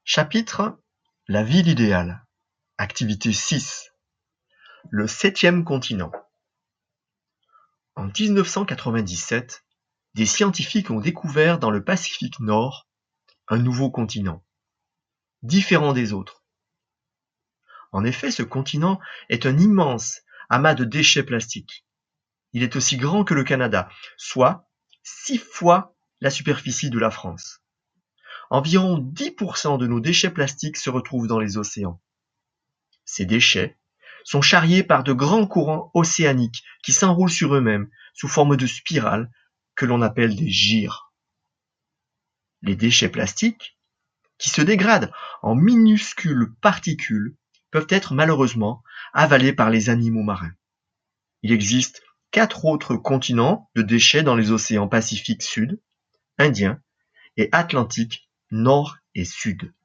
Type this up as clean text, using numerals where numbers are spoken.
Chapitre La ville idéale. Activité 6. Le 7e continent. En 1997, des scientifiques ont découvert dans le Pacifique Nord un nouveau continent, différent des autres. En effet, ce continent est un immense amas de déchets plastiques. Il est aussi grand que le Canada, soit 6 fois la superficie de la France. Environ 10% de nos déchets plastiques se retrouvent dans les océans. Ces déchets sont charriés par de grands courants océaniques qui s'enroulent sur eux-mêmes sous forme de spirales que l'on appelle des gyres. Les déchets plastiques, qui se dégradent en minuscules particules, peuvent être malheureusement avalés par les animaux marins. Il existe 4 autres continents de déchets dans les océans Pacifique Sud, Indien et Atlantique Nord et Sud.